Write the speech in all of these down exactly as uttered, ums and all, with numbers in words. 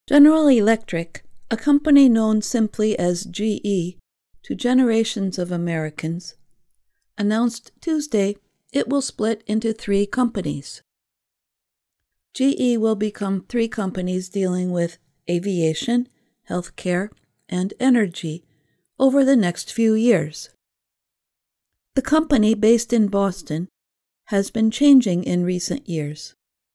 General Electric, a company known simply as G E to generations of Americans, announced Tuesday it will split into three companies. G E will become three companies dealing with aviation, healthcare, and energy over the next few years. The company, based in Boston, has been changing in recent years.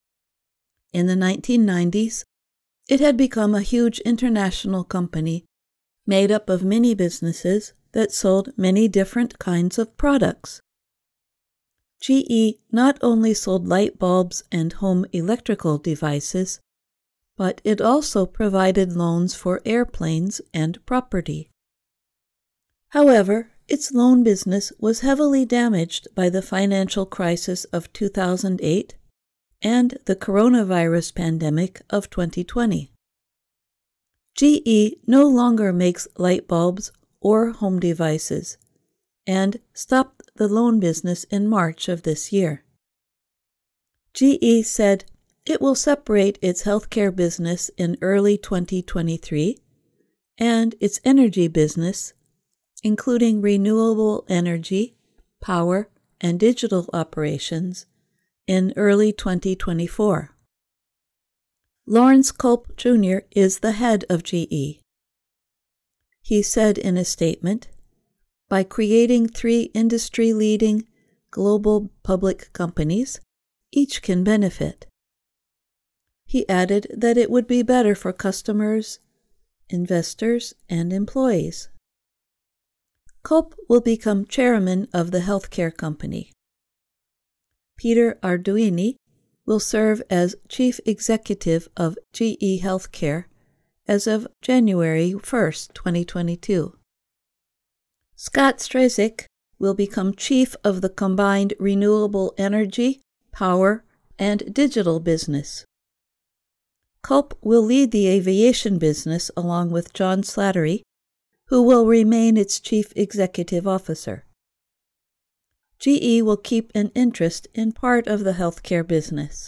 In the nineteen nineties, it had become a huge international company made up of many businesses that sold many different kinds of products. G E not only sold light bulbs and home electrical devices, but it also provided loans for airplanes and property. However, its loan business was heavily damaged by the financial crisis of two thousand eight and the coronavirus pandemic of twenty twenty. G E no longer makes light bulbs or home devices and stopped the loan business in March of this year. G E said it will separate its healthcare business in early twenty twenty-three and its energy business, including renewable energy, power, and digital operations, in early twenty twenty-four. Lawrence Culp Junior is the head of G E. He said in a statement, "By creating three industry-leading global public companies, each can benefit." He added that it would be better for customers, investors, and employees. Culp will become chairman of the healthcare company. Peter Arduini will serve as chief executive of G E Healthcare as of January first, twenty twenty-two. Scott Strazek will become chief of the combined renewable energy, power, and digital business. Culp will lead the aviation business along with John Slattery, who will remain its chief executive officer. G E will keep an interest in part of the healthcare business.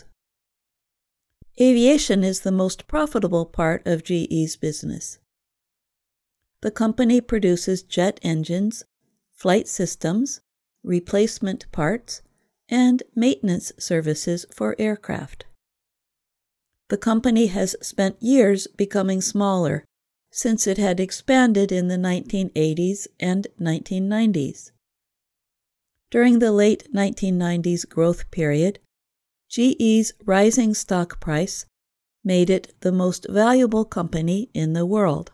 Aviation is the most profitable part of G E's business. The company produces jet engines, flight systems, replacement parts, and maintenance services for aircraft. The company has spent years becoming smaller since it had expanded in the nineteen eighties and nineteen nineties. During the late nineteen nineties growth period, G E's rising stock price made it the most valuable company in the world.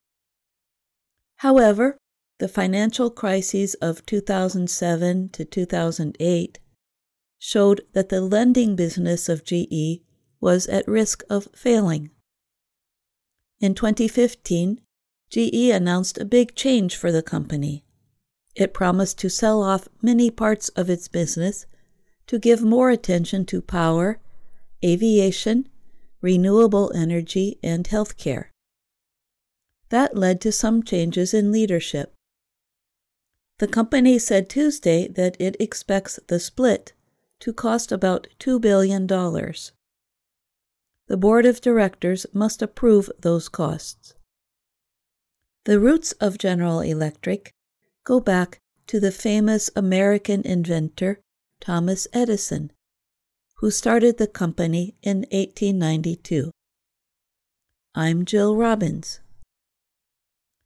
However, the financial crises of two thousand seven to two thousand eight showed that the lending business of G E was at risk of failing. In twenty fifteen, G E announced a big change for the company. It promised to sell off many parts of its business to give more attention to power, aviation, renewable energy, and healthcare. That led to some changes in leadership. The company said Tuesday that it expects the split to cost about two billion dollars. The board of directors must approve those costs. The roots of General Electric go back to the famous American inventor Thomas Edison, who started the company in eighteen ninety-two. I'm Jill Robbins.